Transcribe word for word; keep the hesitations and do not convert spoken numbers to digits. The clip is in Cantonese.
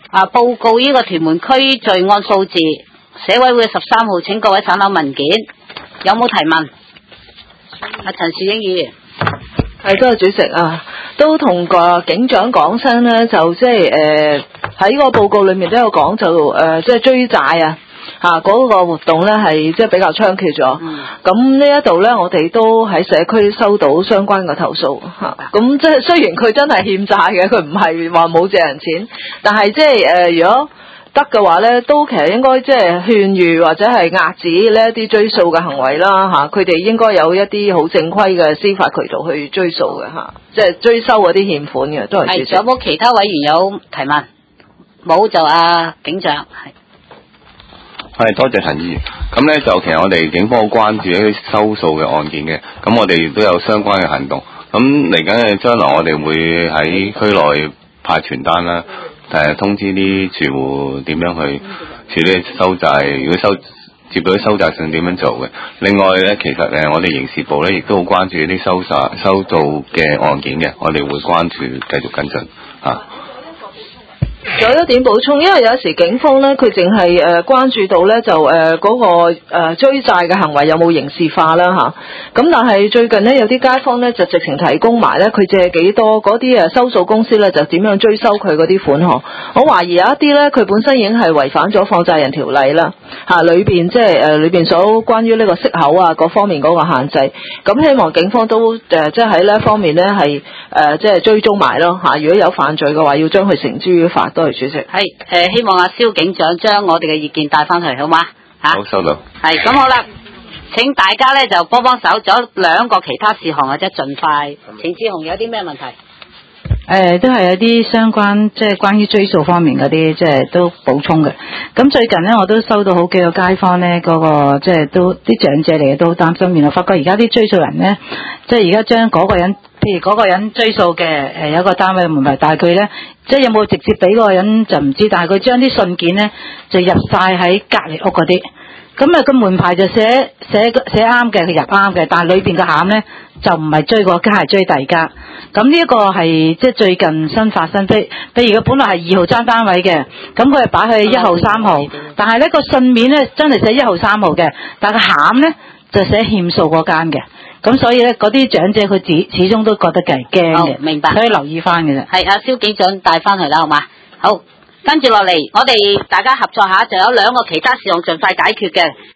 啊，報告呢個屯門區罪案數字，社委會十三號請各位省覽文件，有冇提問？阿陳樹英議員。 係，多謝主席啊，都同個警長講聲咧，就即係誒喺個報告裏面都有講，就誒即係追債啊嚇嗰、那個活動咧係即係比較猖獗咗。咁、嗯、呢一度咧，我哋都喺社區收到相關嘅投訴嚇。咁即係雖然佢真係欠債嘅，佢唔係話冇借人錢，但係即係誒如果得嘅話咧，都其實應該即係勸喻或者係遏止呢一啲追訴嘅行為啦嚇，佢哋應該有一啲好正規嘅司法渠道去追訴嘅嚇，即係追收嗰啲欠款嘅都係。係， 仲有冇其他委員有提問？冇就阿警長係。 係，多謝陳議員。咁咧就其實我哋警方好關注一啲收數嘅案件嘅，咁我哋亦都有相關嘅行動。咁嚟緊嘅將來我哋會喺區內派傳單啦。誒通知啲住戶點樣去處理收債，如果收接到啲收債信點樣做嘅。另外咧，其實誒我哋刑事部咧亦都好關注啲收債收到嘅案件嘅，我哋會關注繼續跟進嚇。 仲有一點補充，因為有時警方咧，佢淨係誒關注到咧就誒嗰、呃那個誒、呃、追債嘅行為有冇刑事化啦嚇。咁但係最近呢，有啲街坊咧就直情提供埋咧佢借幾多，嗰啲誒收數公司咧就點樣追收佢嗰啲款項。我懷疑有一啲咧佢本身已經係違反咗放債人條例啦嚇，裏邊即係誒裏邊所關於呢個息口啊各方面嗰個限制。咁希望警方都誒即係喺呢一方面咧係誒即係追蹤埋咯嚇。如果有犯罪嘅話，要將佢繩之於法。多謝主席。 係誒，希望阿蕭警長將我哋嘅意見帶翻去，好嗎？嚇。 好，收到。 係咁好啦，請大家咧就幫幫手，仲有兩個其他事項或者盡快。程志雄有啲咩問題？ 誒都係有啲相關，即係關於追訴方面嗰啲，即係都補充嘅。咁最近呢，我都收到好幾個街坊呢，嗰個即係都啲長者嚟嘅，都好擔心。原來發覺而家啲追訴人呢，即係而家將嗰個人，譬如嗰個人追訴嘅誒有一個單位門牌，但係佢呢，即係有冇直接俾嗰個人就唔知，但係佢將啲信件呢，就入晒喺隔離屋嗰啲。咁啊個門牌就寫寫寫啱嘅，佢入啱嘅，但係裏邊個餡咧就唔係追嗰家，係追第二家。咁呢一個係即係最近新發生，譬譬如佢本來係二號爭單位嘅，咁佢係擺喺一號、三號，但係咧個信面咧真係寫一號、三號嘅，但係個餡咧就寫欠數嗰間嘅。咁所以咧嗰啲長者佢始始終都覺得係驚嘅， 明白， 所以留意翻嘅啫。 係阿蕭警長帶翻去啦，好嘛？好。跟住落嚟，我哋大家合作下，就有兩個其他事項盡快解決嘅。